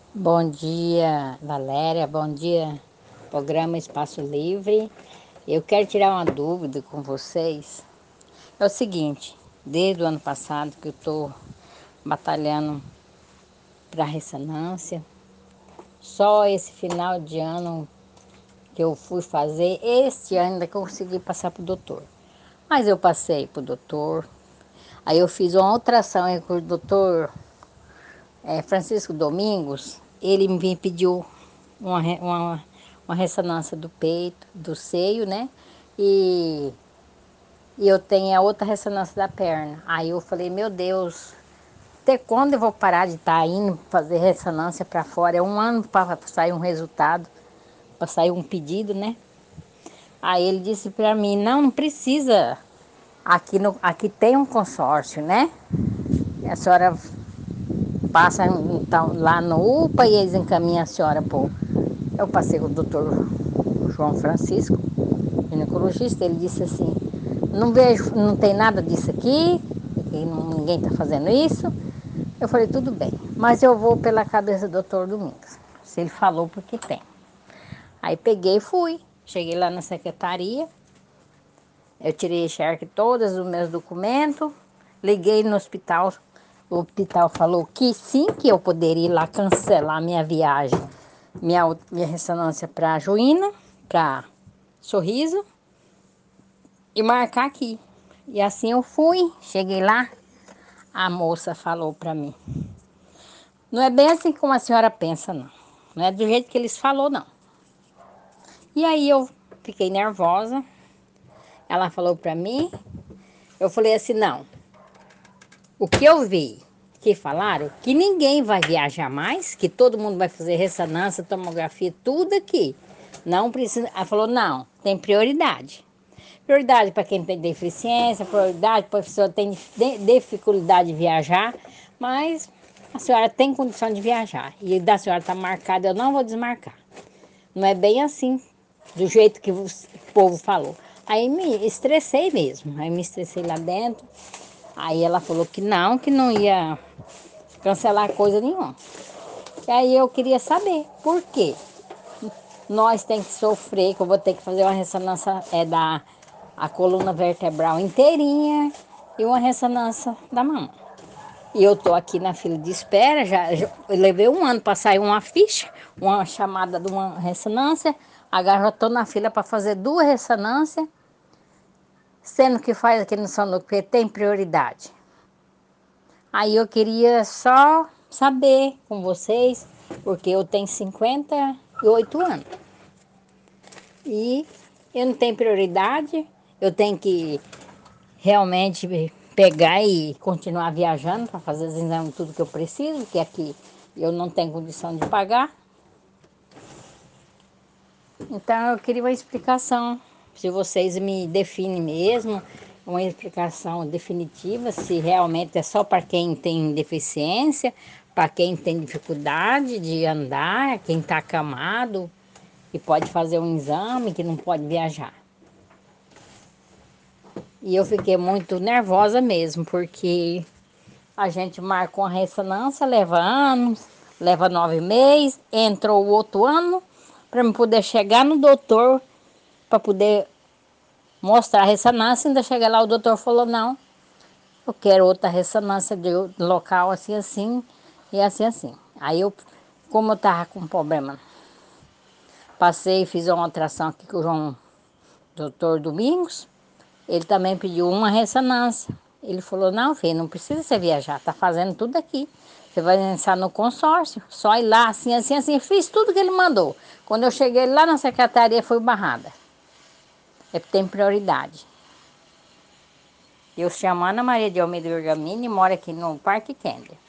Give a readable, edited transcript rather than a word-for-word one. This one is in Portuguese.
Bom dia, Valéria. Bom dia, programa Espaço Livre. Eu quero tirar uma dúvida com vocês. É o seguinte, desde o ano passado que eu estou batalhando para ressonância, só esse final de ano que eu fui fazer, este ano ainda que eu consegui passar para o doutor. Mas eu passei para o doutor, aí eu fiz uma ultrassom aí com o doutor Francisco Domingos. Ele me pediu uma ressonância do peito, do seio, né? E, e eu tenho a outra ressonância da perna. Aí eu falei, meu Deus, até quando eu vou parar de estar indo fazer ressonância para fora? É um ano para sair um resultado, para sair um pedido, né? Aí ele disse para mim, não precisa. Aqui tem um consórcio, né? A senhora passa então, lá no UPA e eles encaminham a senhora por. Eu passei com o doutor João Francisco, ginecologista. Ele disse assim: não vejo, não tem nada disso aqui, ninguém está fazendo isso. Eu falei: tudo bem, mas eu vou pela cabeça do doutor Domingos. Se ele falou, porque tem. Aí peguei e fui. Cheguei lá na secretaria, eu tirei xerox todos os meus documentos, liguei no hospital. O hospital falou que sim, que eu poderia ir lá cancelar minha viagem, minha ressonância para Juína, para Sorriso, e marcar aqui. E assim eu fui, cheguei lá, a moça falou para mim: não é bem assim como a senhora pensa, não. Não é do jeito que eles falou, não. E aí eu fiquei nervosa. Ela falou para mim, eu falei assim: não. O que eu vi que falaram que ninguém vai viajar mais, que todo mundo vai fazer ressonância, tomografia, tudo aqui. Não precisa. Ela falou: não, tem prioridade. Prioridade para quem tem deficiência, prioridade para a pessoa que tem dificuldade de viajar, mas a senhora tem condição de viajar. E da senhora está marcada, eu não vou desmarcar. Não é bem assim, do jeito que o povo falou. Aí me estressei mesmo. Aí me estressei lá dentro. Aí ela falou que não ia cancelar coisa nenhuma. E aí eu queria saber por quê. Nós tem que sofrer, que eu vou ter que fazer uma ressonância da a coluna vertebral inteirinha e uma ressonância da mama. E eu tô aqui na fila de espera, eu levei um ano para sair uma ficha, uma chamada de uma ressonância. Agora já tô na fila para fazer duas ressonâncias, sendo que faz aqui no São Lucas, porque tem prioridade. Aí eu queria só saber com vocês, porque eu tenho 58 anos. E eu não tenho prioridade, eu tenho que realmente pegar e continuar viajando para fazer os exames, tudo que eu preciso, porque aqui eu não tenho condição de pagar. Então eu queria uma explicação, se vocês me definem mesmo, uma explicação definitiva, se realmente é só para quem tem deficiência, para quem tem dificuldade de andar, quem está acamado e pode fazer um exame, que não pode viajar. E eu fiquei muito nervosa mesmo, porque a gente marcou uma ressonância, leva anos, leva 9 meses, entrou o outro ano, para eu poder chegar no doutor, para poder mostrar a ressonância. Ainda cheguei lá, o doutor falou: não, eu quero outra ressonância de local assim, assim e assim, assim. Aí eu, como eu estava com problema, passei e fiz uma ultrassom aqui com o João, doutor Domingos. Ele também pediu uma ressonância. Ele falou: não, filho, não precisa você viajar, tá fazendo tudo aqui. Você vai iniciar no consórcio, só ir lá, assim, assim, assim. Fiz tudo que ele mandou. Quando eu cheguei lá na secretaria, fui barrada. É porque tem prioridade. Eu chamo Ana Maria de Almeida Bergamini e moro aqui no Parque Kender.